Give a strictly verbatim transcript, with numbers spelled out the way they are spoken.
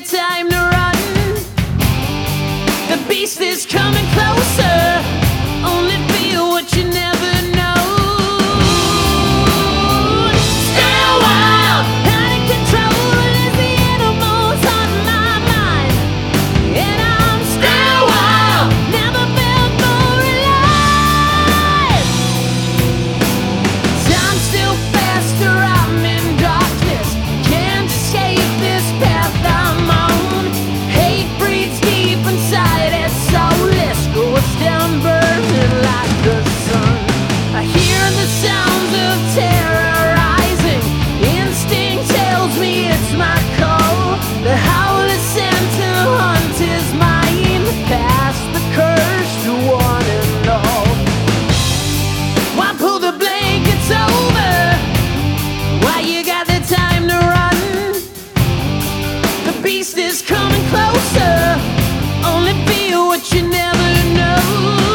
the time to run. The beast is coming closer. Only feel what you never know. Stay wild, out of control is the animals on my mind. And I'm still wild, never felt more alive. Time still faster, I'm in darkness. Can't escape this path I'm on. Hate breathes deep inside, it's soulless. Goes down burning like the sun. I hear the sounds of terror rising. Instinct tells me it's my call. The howl is sent to hunt is mine. Pass the curse to one and all. Why pull the blankets over? Why you got the time to run? The beast is coming closer. Only feel what you never know.